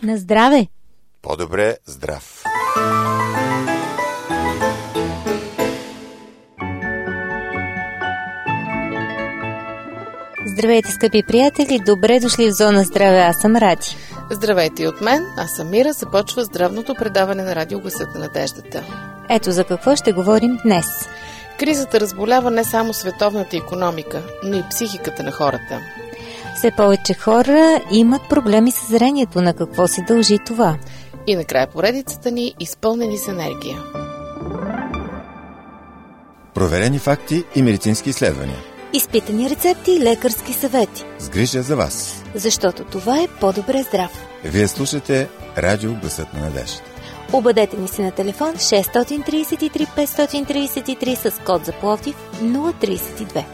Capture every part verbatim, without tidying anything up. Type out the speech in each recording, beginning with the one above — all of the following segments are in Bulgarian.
На здраве! По-добре здрав! Здравейте, скъпи приятели! Добре дошли в Зона Здраве, аз съм Ради. Здравейте и от мен, аз съм Мира. Започва здравното предаване на радио Гласът на надеждата. Ето за какво ще говорим днес. Кризата разболява не само световната икономика, но и психиката на хората. Все повече хора имат проблеми с зрението. На какво се дължи това? И накрая поредицата ни изпълнени с енергия. Проверени факти и медицински изследвания. Изпитани рецепти и лекарски съвети. С грижа за вас. Защото това е по-добре здрав. Вие слушате радио Гласът на надеждата. Обадете ни се на телефон шест три три пет три три с код за Пловдив нула три две.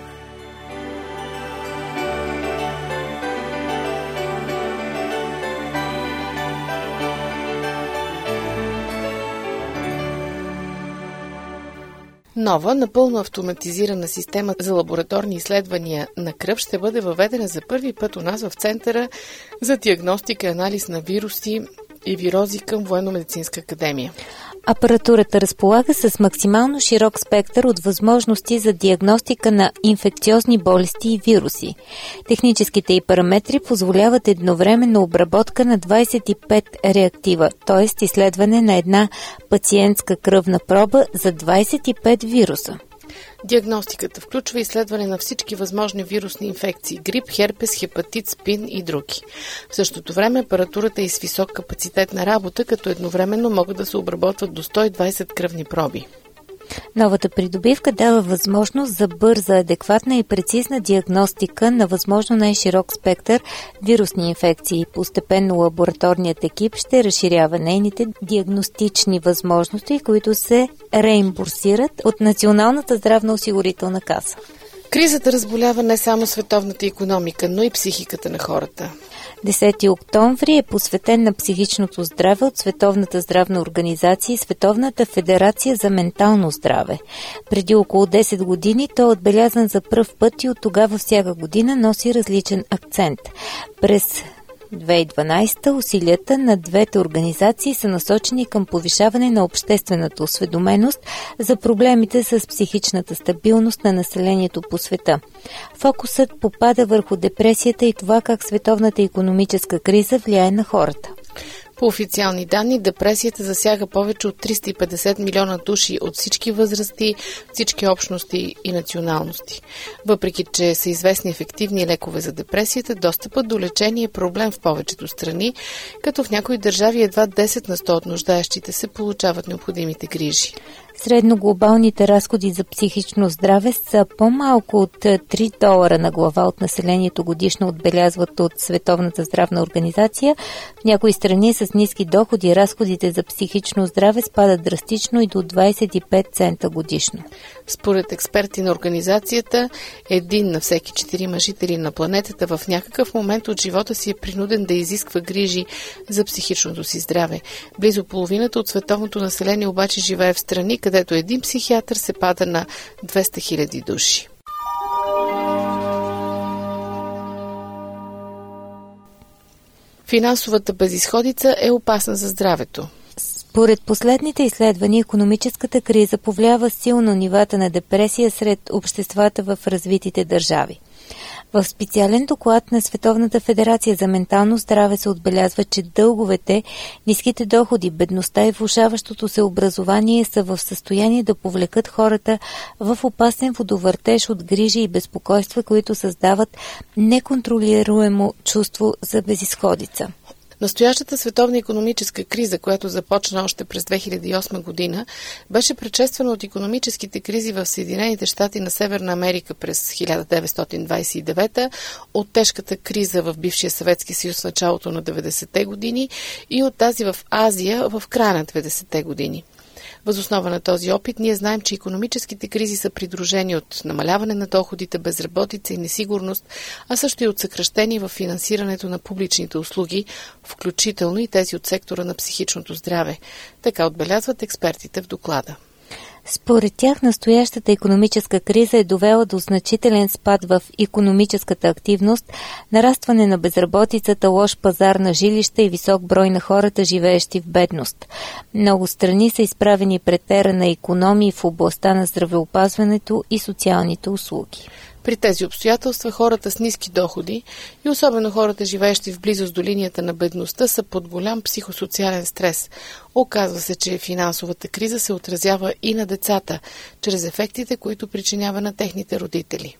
Нова, напълно автоматизирана система за лабораторни изследвания на кръв ще бъде въведена за първи път у нас в Центъра за диагностика и анализ на вируси и вирози към Военно-медицинска академия. Апаратурата разполага с максимално широк спектър от възможности за диагностика на инфекциозни болести и вируси. Техническите й параметри позволяват едновременно обработка на двадесет и пет реактива, т.е. изследване на една пациентска кръвна проба за двадесет и пет вируса. Диагностиката включва изследване на всички възможни вирусни инфекции – грип, херпес, хепатит, спин и други. В същото време апаратурата е с висок капацитет на работа, като едновременно могат да се обработват до сто и двадесет кръвни проби. Новата придобивка дава възможност за бърза, адекватна и прецизна диагностика на възможно най-широк спектър вирусни инфекции. Постепенно лабораторният екип ще разширява нейните диагностични възможности, които се реимбурсират от Националната здравноосигурителна каса. Кризата разболява не само световната икономика, но и психиката на хората. десети октомври е посветен на психичното здраве от Световната здравна организация и Световната федерация за ментално здраве. Преди около десет години той е отбелязан за пръв път и от тогава всяка година носи различен акцент. През две хиляди и дванадесета усилията на двете организации са насочени към повишаване на обществената осведоменост за проблемите с психичната стабилност на населението по света. Фокусът попада върху депресията и това как световната икономическа криза влияе на хората. По официални данни, депресията засяга повече от триста и петдесет милиона души от всички възрасти, всички общности и националности. Въпреки че са известни ефективни лекове за депресията, достъпът до лечение е проблем в повечето страни, като в някои държави едва десет на сто от нуждаещите се получават необходимите грижи. Средно глобалните разходи за психично здраве са по-малко от три долара на глава от населението годишно, отбелязват от Световната здравна организация. В някои страни с ниски доходи разходите за психично здраве спадат драстично и до двадесет и пет цента годишно. Според експерти на организацията, един на всеки четирима жители на планетата в някакъв момент от живота си е принуден да изисква грижи за психичното си здраве. Близо половината от световното население обаче живее в страни, където един психиатър се пада на двеста хиляди души. Финансовата безизходица е опасна за здравето. Според последните изследвания, икономическата криза повлиява силно нивата на депресия сред обществата в развитите държави. В специален доклад на Световната федерация за ментално здраве се отбелязва, че дълговете, ниските доходи, бедността и влошаващото се образование са в състояние да повлекат хората в опасен водовъртеж от грижи и безпокойства, които създават неконтролируемо чувство за безизходица. Настоящата световна икономическа криза, която започна още през две хиляди и осма година, беше предшествана от икономическите кризи в Съединените щати на Северна Америка през хиляда деветстотин двадесет и девета, от тежката криза в бившия Съветски съюз в началото на деветдесетте години и от тази в Азия в края на деветдесетте години. Въз основа на този опит ние знаем, че икономическите кризи са придружени от намаляване на доходите, безработица и несигурност, а също и от съкращение в финансирането на публичните услуги, включително и тези от сектора на психичното здраве. Така отбелязват експертите в доклада. Според тях, настоящата икономическа криза е довела до значителен спад в икономическата активност, нарастване на безработицата, лош пазар на жилища и висок брой на хората, живеещи в бедност. Много страни са изправени пред ера на икономии в областта на здравеопазването и социалните услуги. При тези обстоятелства хората с ниски доходи и особено хората, живеещи в близост до линията на бедността, са под голям психосоциален стрес. Оказва се, че финансовата криза се отразява и на децата, чрез ефектите, които причинява на техните родители.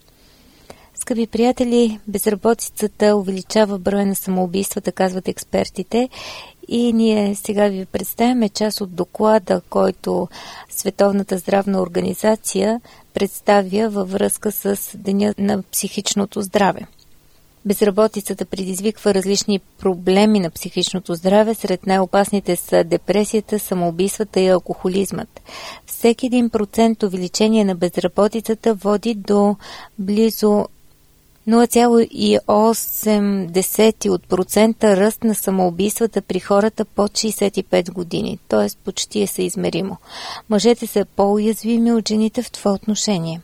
Скъпи приятели, безработицата увеличава броя на самоубийствата, казват експертите. И ние сега ви представяме част от доклада, който Световната здравна организация представя във връзка с Деня на психичното здраве. Безработицата предизвиква различни проблеми на психичното здраве. Сред най-опасните са депресията, самоубийствата и алкохолизмът. Всеки един процент увеличение на безработицата води до близо нула цяло и осем от процента ръст на самоубийствата при хората под шейсет и пет години, т.е. почти е съизмеримо. Мъжете са по-уязвими от жените в това отношение.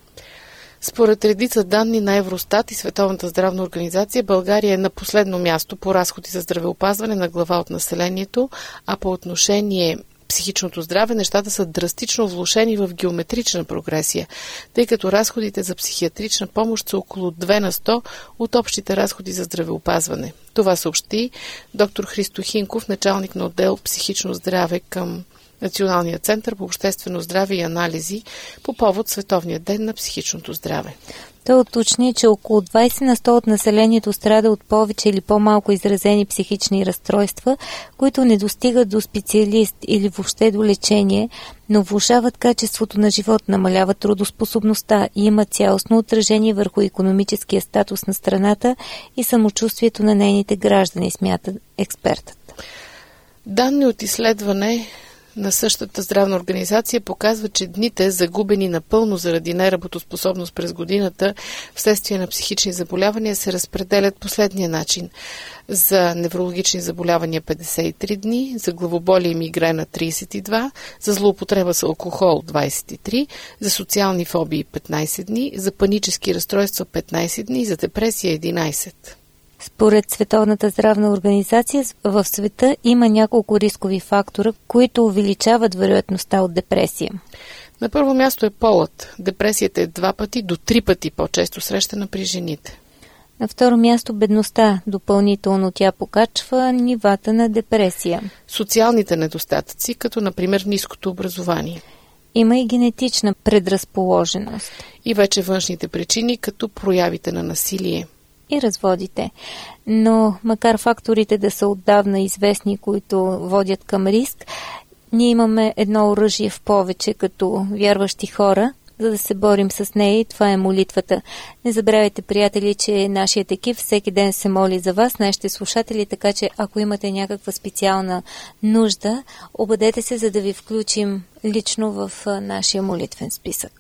Според редица данни на Евростат и Световната здравна организация, България е на последно място по разходи за здравеопазване на глава от населението, а по отношение психичното здраве нещата са драстично влошени в геометрична прогресия, тъй като разходите за психиатрична помощ са около две на сто от общите разходи за здравеопазване. Това съобщи доктор Христо Хинков, началник на отдел психично здраве към Националния център по обществено здраве и анализи по повод Световния ден на психичното здраве. Той уточни, че около двайсет на сто от населението страда от повече или по-малко изразени психични разстройства, които не достигат до специалист или въобще до лечение, но влошават качеството на живот, намаляват трудоспособността и имат цялостно отражение върху икономическия статус на страната и самочувствието на нейните граждани, смята експертът. Данни от изследване на същата здравна организация показва, че дните, загубени напълно заради неработоспособност през годината вследствие на психични заболявания, се разпределят последния начин. За неврологични заболявания петдесет и три дни, за главоболие и мигрена трийсет и два, за злоупотреба с алкохол двайсет и три, за социални фобии петнайсет дни, за панически разстройства петнайсет дни и за депресия единайсет. Според Световната здравна организация в света има няколко рискови фактора, които увеличават вероятността от депресия. На първо място е полът. Депресията е два пъти до три пъти по-често срещана при жените. На второ място бедността. Допълнително тя покачва нивата на депресия. Социалните недостатъци, като например ниското образование. Има и генетична предразположеност. И вече външните причини, като проявите на насилие. И разводите. Но макар факторите да са отдавна известни, които водят към риск, ние имаме едно оръжие в повече като вярващи хора, за да се борим с нея, и това е молитвата. Не забравяйте, приятели, че нашият екип всеки ден се моли за вас, нашите слушатели, така че ако имате някаква специална нужда, обадете се, за да ви включим лично в нашия молитвен списък.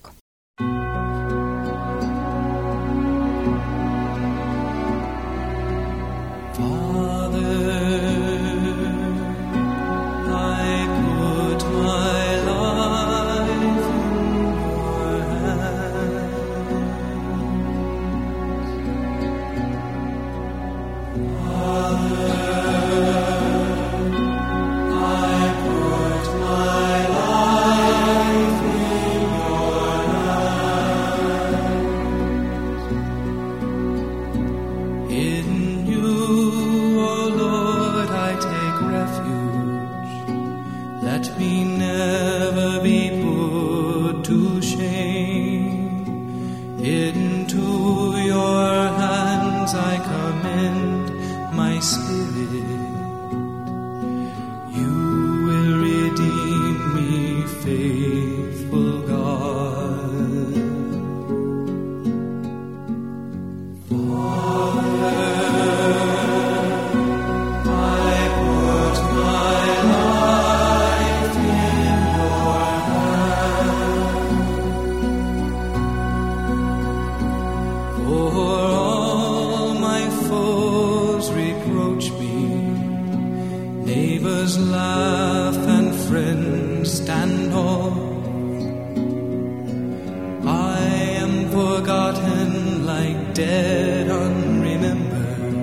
dead unremembered.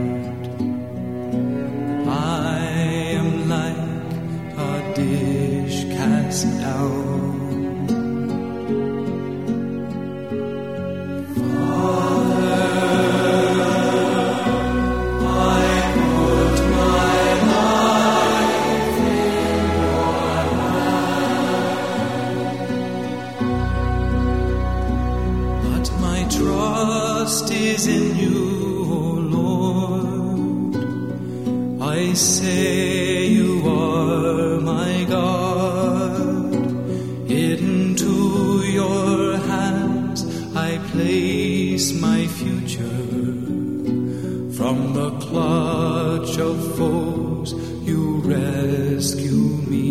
I am like a dish cast down. Is in you, O Lord. I say you are my God. Into your hands I place my future. From the clutch of foes you rescue me.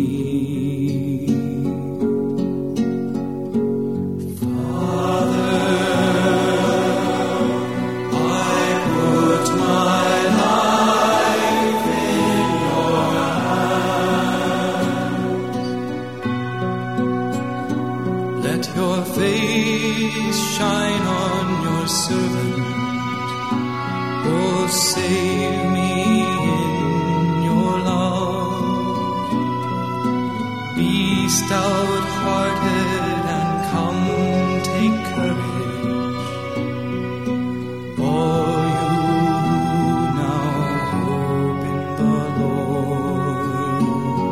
Shine on your servant, oh save me in your love. Be stout-hearted and come take courage, all you who now hope in the Lord.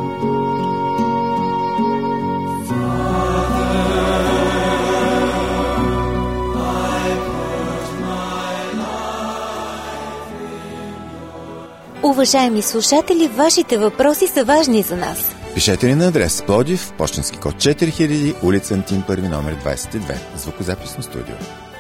Father, уважаеми слушатели, вашите въпроси са важни за нас. Пишете ни на адрес Пловдив, пощенски код четири хиляди, улица Антим първи, номер двадесет и две, звукозаписно студио.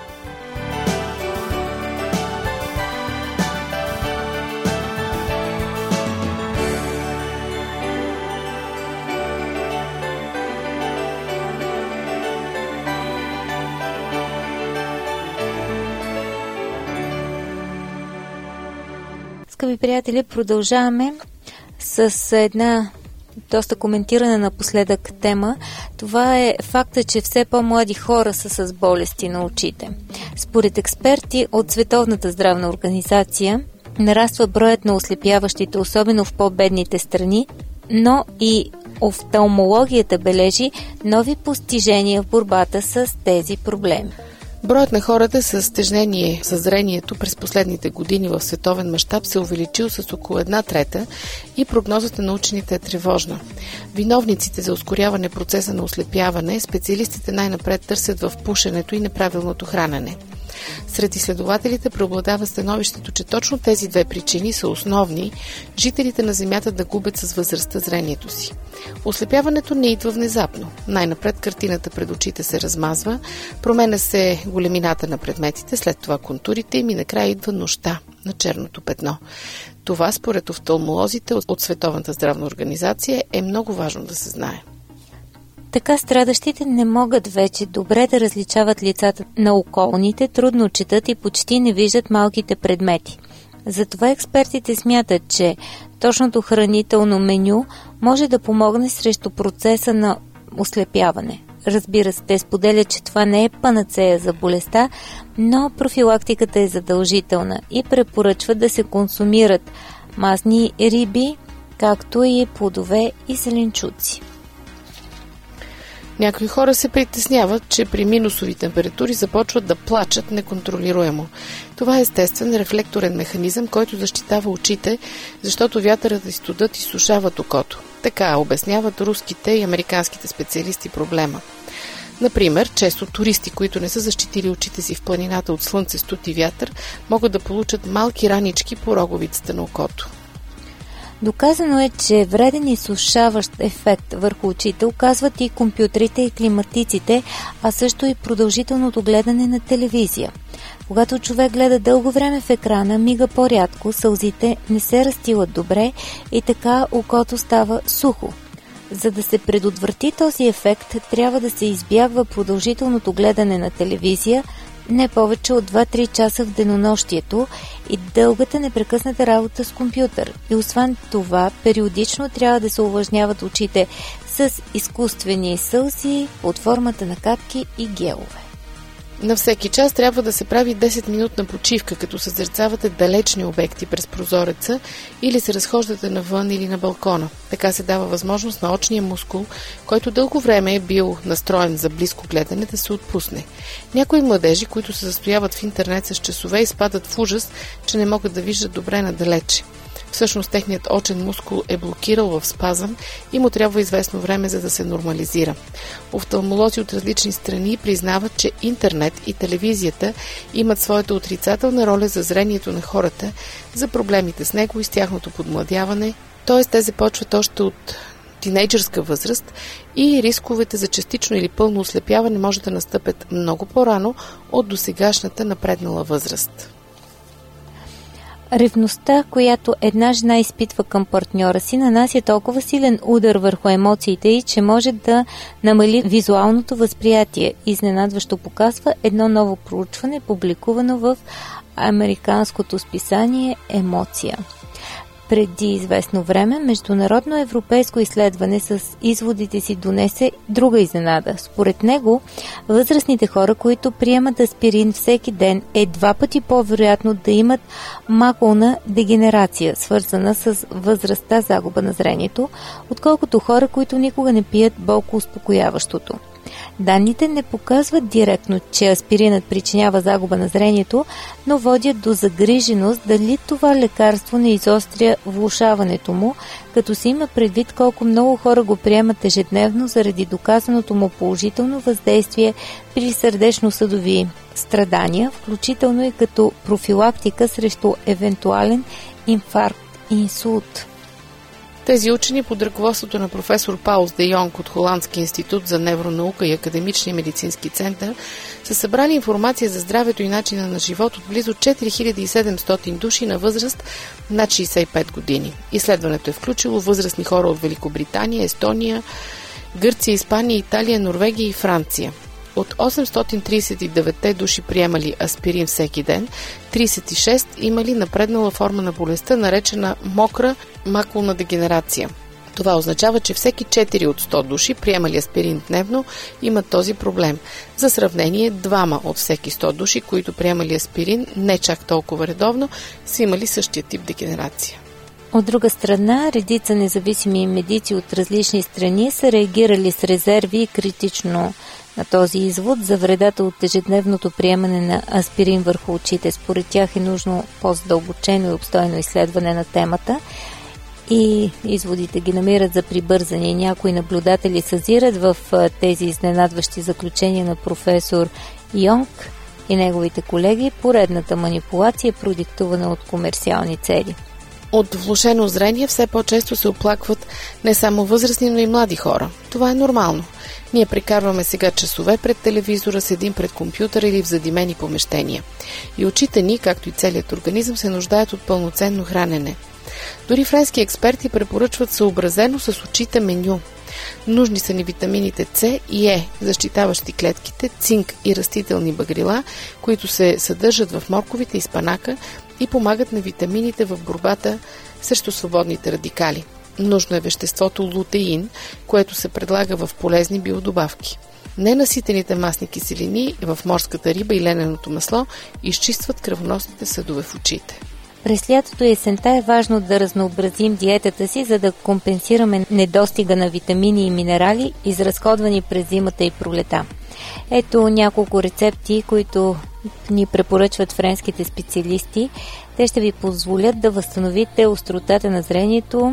Скъпи приятели, продължаваме с една доста коментирана напоследък тема. Това е факта, че все по-млади хора са с болести на очите. Според експерти от Световната здравна организация, нараства броят на ослепяващите, особено в по-бедните страни, но и офталмологията бележи нови постижения в борбата с тези проблеми. Броят на хората с стеснение със зрението през последните години в световен мащаб се увеличил с около една трета и прогнозата на учените е тревожна. Виновниците за ускоряване процеса на ослепяване специалистите най-напред търсят в пушенето и неправилното хранене. Сред изследователите преобладава становището, че точно тези две причини са основни жителите на Земята да губят с възрастта зрението си. Ослепяването не идва внезапно. Най-напред картината пред очите се размазва, променя се големината на предметите, след това контурите им и накрая идва нощта на черното петно. Това, според офталмолозите от Световната здравна организация, е много важно да се знае. Така страдащите не могат вече добре да различават лицата на околните, трудно четат и почти не виждат малките предмети. Затова експертите смятат, че точното хранително меню може да помогне срещу процеса на ослепяване. Разбира се, те споделят, че това не е панацея за болестта, но профилактиката е задължителна и препоръчват да се консумират масни риби, както и плодове и зеленчуци. Някои хора се притесняват, че при минусови температури започват да плачат неконтролируемо. Това е естествен рефлекторен механизъм, който защитава очите, защото вятърът и студът изсушават окото. Така обясняват руските и американските специалисти проблема. Например, често туристи, които не са защитили очите си в планината от слънце, студ и вятър, могат да получат малки ранички по роговицата на окото. Доказано е, че вреден изсушаващ ефект върху очите оказват и компютрите и климатиците, а също и продължителното гледане на телевизия. Когато човек гледа дълго време в екрана, мига по-рядко, сълзите не се разтилат добре и така окото става сухо. За да се предотврати този ефект, трябва да се избягва продължителното гледане на телевизия, не повече от два-три часа в денонощието и дългата непрекъсната работа с компютър. И освен това, периодично трябва да се увлажняват очите с изкуствени сълзи под формата на капки и гелове. На всеки час трябва да се прави десет-минутна почивка, като съзерцавате далечни обекти през прозореца или се разхождате навън или на балкона. Така се дава възможност на очния мускул, който дълго време е бил настроен за близко гледане, да се отпусне. Някои младежи, които се застояват в интернет с часове, изпадат в ужас, че не могат да виждат добре надалече. Всъщност техният очен мускул е блокирал в спазъм и му трябва известно време, за да се нормализира. Офталмолози от различни страни признават, че интернет и телевизията имат своята отрицателна роля за зрението на хората, за проблемите с него и с тяхното подмладяване, т.е. те започват още от тинейджърска възраст и рисковете за частично или пълно ослепяване може да настъпят много по-рано от досегашната напреднала възраст. Ревността, която една жена изпитва към партньора си, нанася толкова силен удар върху емоциите й, че може да намали визуалното възприятие. Изненадващо показва едно ново проучване, публикувано в американското списание «Емоция». Преди известно време международно европейско изследване с изводите си донесе друга изненада. Според него, възрастните хора, които приемат аспирин всеки ден, е два пъти по-вероятно да имат макулна дегенерация, свързана с възрастта, загуба на зрението, отколкото хора, които никога не пият болко успокояващото. Данните не показват директно, че аспиринът причинява загуба на зрението, но водят до загриженост дали това лекарство не изостря влошаването му, като се има предвид колко много хора го приемат ежедневно заради доказаното му положително въздействие при сърдечно-съдови страдания, включително и като профилактика срещу евентуален инфаркт и инсулт. Тези учени под ръководството на професор Паулс де Йонг от Холандски институт за невронаука и академичния медицински център са събрали информация за здравето и начина на живот от близо четири хиляди и седемстотин души на възраст над шейсет и пет години. Изследването е включило възрастни хора от Великобритания, Естония, Гърция, Испания, Италия, Норвегия и Франция. От осемстотин тридесет и девет души приемали аспирин всеки ден, тридесет и шест имали напреднала форма на болестта, наречена мокра макулна дегенерация. Това означава, че всеки четири от сто души, приемали аспирин дневно, имат този проблем. За сравнение, двама от всеки сто души, които приемали аспирин не чак толкова редовно, са имали същия тип дегенерация. От друга страна, редица независими медици от различни страни са реагирали с резерви и критично на този извод за вредата от ежедневното приемане на аспирин върху очите. Според тях е нужно по-задълбочено и обстойно изследване на темата и изводите ги намират за прибързани. Някои наблюдатели съзират в тези изненадващи заключения на професор Йонг и неговите колеги поредната манипулация, продиктувана от комерциални цели. От влошено зрение все по-често се оплакват не само възрастни, но и млади хора. Това е нормално. Ние прекарваме сега часове пред телевизора, седим пред компютъра или в задимени помещения. И очите ни, както и целият организъм, се нуждаят от пълноценно хранене. Дори френски експерти препоръчват съобразено с очите меню. Нужни са ни витамините С и Е, защитаващи клетките, цинк и растителни багрила, които се съдържат в морковите и спанака и помагат на витамините в борбата срещу свободните радикали. Нужно е веществото лутеин, което се предлага в полезни биодобавки. Ненаситените масни киселини в морската риба и лененото масло изчистват кръвоносните съдове в очите. През лятото и есента е важно да разнообразим диетата си, за да компенсираме недостига на витамини и минерали, изразходвани през зимата и пролета. Ето няколко рецепти, които ни препоръчват френските специалисти. Те ще ви позволят да възстановите остротата на зрението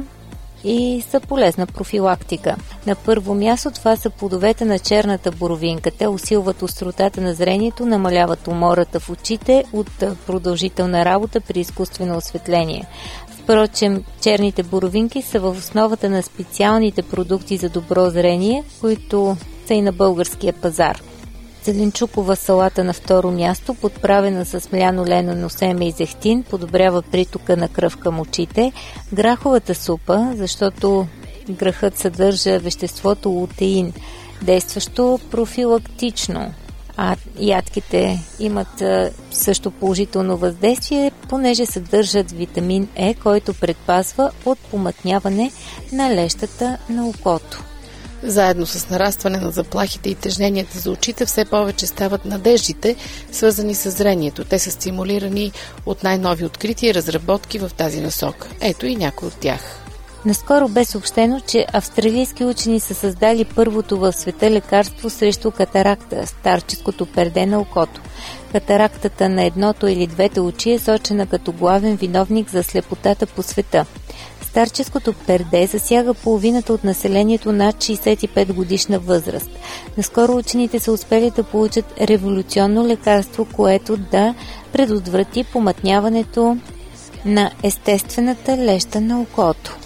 и са полезна профилактика. На първо място това са плодовете на черната боровинка. Те усилват остротата на зрението, намаляват умората в очите от продължителна работа при изкуствено осветление. Впрочем, черните боровинки са в основата на специалните продукти за добро зрение, които са и на българския пазар. Зеленчукова салата на второ място, подправена с мляно ленено семе и зехтин, подобрява притока на кръв към очите. Граховата супа, защото грахът съдържа веществото лутеин, действащо профилактично. А ядките имат също положително въздействие, понеже съдържат витамин Е, който предпазва от помътняване на лещата на окото. Заедно с нарастване на заплахите и тежненията за очите, все повече стават надеждите, свързани с зрението. Те са стимулирани от най-нови открития и разработки в тази насока. Ето и някои от тях. Наскоро бе съобщено, че австралийски учени са създали първото в света лекарство срещу катаракта, старческото перде на окото. Катарактата на едното или двете очи е сочена като главен виновник за слепотата по света. Старческото перде засяга половината от населението над шейсет и пет годишна възраст. Наскоро учените са успели да получат революционно лекарство, което да предотврати помътняването на естествената леща на окото.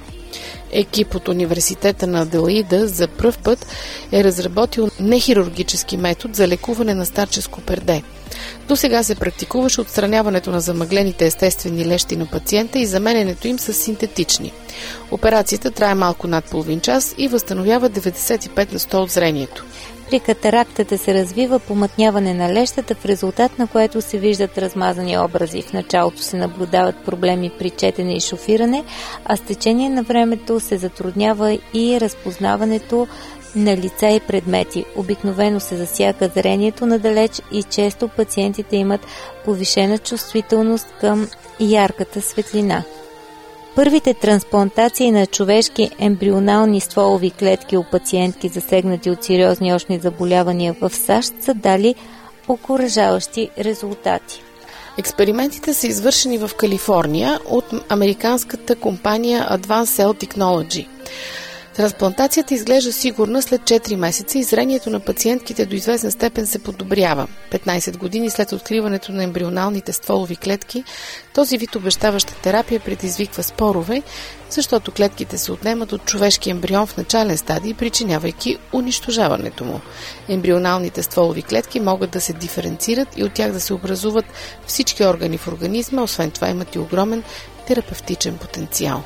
Екип от университета на Аделаида за пръв път е разработил нехирургически метод за лекуване на старческо перде. До сега се практикуваше отстраняването на замъглените естествени лещи на пациента и заменянето им с синтетични. Операцията трае малко над половин час и възстановява деветдесет и пет на сто от зрението. При катарактата се развива помътняване на лещата, в резултат на което се виждат размазани образи. В началото се наблюдават проблеми при четене и шофиране, а с течение на времето се затруднява и разпознаването на лица и предмети. Обикновено се засяга зрението надалеч и често пациентите имат повишена чувствителност към ярката светлина. Първите трансплантации на човешки ембрионални стволови клетки у пациентки, засегнати от сериозни очни заболявания в САЩ, са дали окуражаващи резултати. Експериментите са извършени в Калифорния от американската компания Advanced Cell Technology. Трансплантацията изглежда сигурна след четири месеца и зрението на пациентките до известна степен се подобрява. петнайсет години след откриването на ембрионалните стволови клетки, този вид обещаваща терапия предизвиква спорове, защото клетките се отнемат от човешки ембрион в начален стадий, причинявайки унищожаването му. Ембрионалните стволови клетки могат да се диференцират и от тях да се образуват всички органи в организма, освен това имат и огромен терапевтичен потенциал.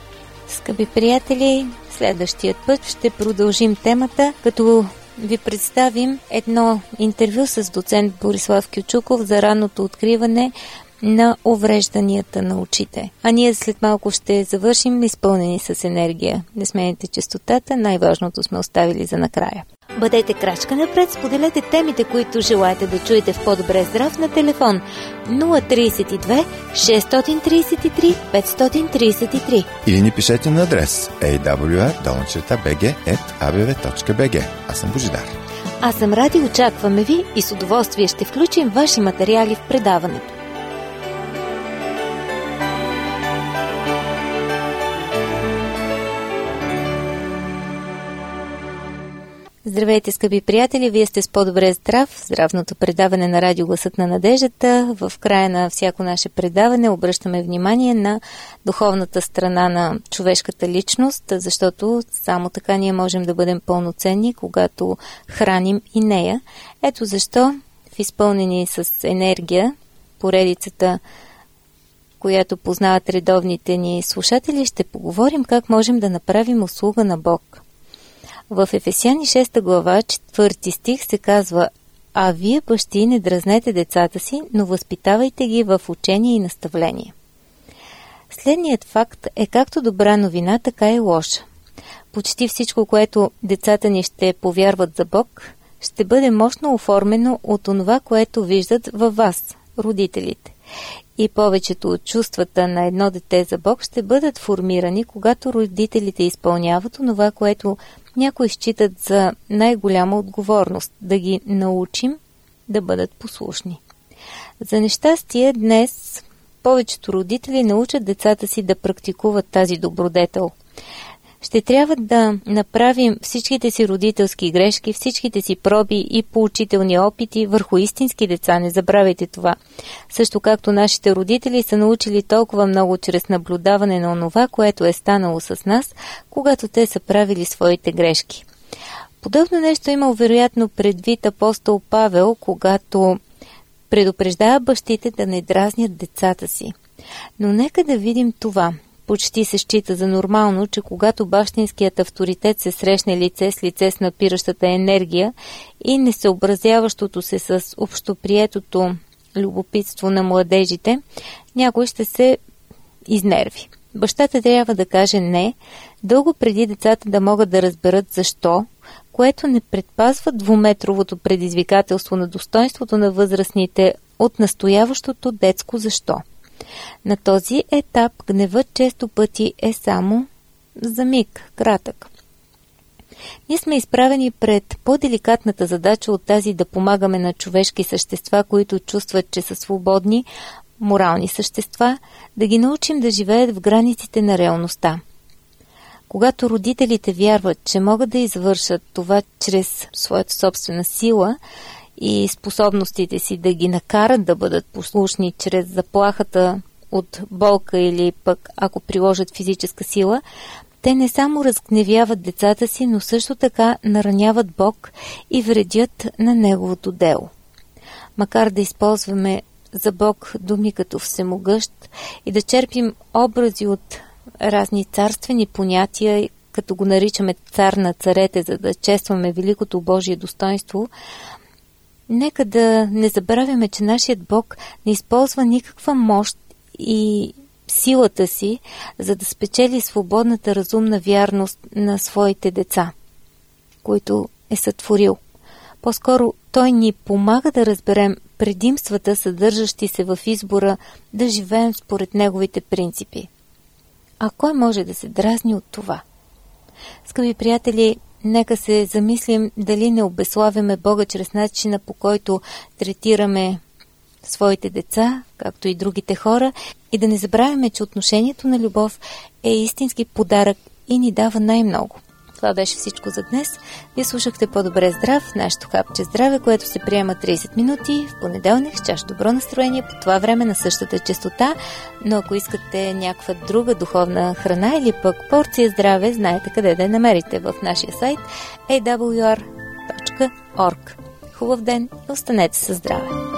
Скъпи приятели, следващият път ще продължим темата, като ви представим едно интервю с доцент Борислав Кючуков за ранното откриване на уврежданията на очите. А ние след малко ще завършим изпълнени с енергия. Не смените честотата, най-важното сме оставили за накрая. Бъдете крачка напред, споделете темите, които желаете да чуете в По-добре здрав на телефон нула три две шест три три пет три три или ни пишете на адрес ей дабъл ю ар долна би джи ет а бе ве точка би джи. Аз съм Божидар. Аз съм Ради, очакваме ви и с удоволствие ще включим ваши материали в предаването. Здравейте, скъпи приятели! Вие сте с По-добре здрав, здравното предаване на Радио Гласът на надеждата. В края на всяко наше предаване обръщаме внимание на духовната страна на човешката личност, защото само така ние можем да бъдем пълноценни, когато храним и нея. Ето защо в изпълнени с енергия поредицата, която познават редовните ни слушатели, ще поговорим как можем да направим услуга на Бог. В Ефесяни шеста глава, четвърти стих се казва: „А вие, бащи, не дразнете децата си, но възпитавайте ги в учение и наставление“. Следният факт е както добра новина, така и лоша. Почти всичко, което децата ни ще повярват за Бог, ще бъде мощно оформено от онова, което виждат във вас, родителите. И повечето от чувствата на едно дете за Бог ще бъдат формирани, когато родителите изпълняват онова, което някои считат за най-голяма отговорност – да ги научим да бъдат послушни. За нещастие днес повечето родители научат децата си да практикуват тази добродетел. Ще трябва да направим всичките си родителски грешки, всичките си проби и поучителни опити върху истински деца. Не забравяйте това. Също както нашите родители са научили толкова много чрез наблюдаване на онова, което е станало с нас, когато те са правили своите грешки. Подобно нещо имал вероятно предвид апостол Павел, когато предупреждава бащите да не дразнят децата си. Но нека да видим това. Почти се счита за нормално, че когато бащинският авторитет се срещне лице с лице с напиращата енергия и несъобразяващото се с общоприетото любопитство на младежите, някой ще се изнерви. Бащата трябва да каже не, дълго преди децата да могат да разберат защо, което не предпазва двуметровото предизвикателство на достоинството на възрастните от настояващото детско защо. На този етап гневът често пъти е само за миг, кратък. Ние сме изправени пред по-деликатната задача от тази да помагаме на човешки същества, които чувстват, че са свободни, морални същества, да ги научим да живеят в границите на реалността. Когато родителите вярват, че могат да извършат това чрез своята собствена сила и способностите си да ги накарат да бъдат послушни чрез заплахата от болка или пък ако приложат физическа сила, те не само разгневяват децата си, но също така нараняват Бог и вредят на Неговото дело. Макар да използваме за Бог думи като всемогъщ и да черпим образи от разни царствени понятия, като го наричаме цар на царете, за да честваме великото Божие достоинство, нека да не забравяме, че нашият Бог не използва никаква мощ и силата си, за да спечели свободната разумна вярност на своите деца, които е сътворил. По-скоро Той ни помага да разберем предимствата, съдържащи се в избора да живеем според Неговите принципи. А кой може да се дразни от това? Скъпи приятели, нека се замислим дали не обеславяме Бога чрез начина, по който третираме своите деца, както и другите хора, и да не забравяме, че отношението на любов е истински подарък и ни дава най-много. Това беше всичко за днес. Вие слушахте По-добре здрав, нашето хапче здраве, което се приема трийсет минути в понеделник с чаш добро настроение по това време на същата честота, но ако искате някаква друга духовна храна или пък порция здраве, знаете къде да я намерите в нашия сайт ей дабъл ю ар точка орг. Хубав ден и останете със здраве!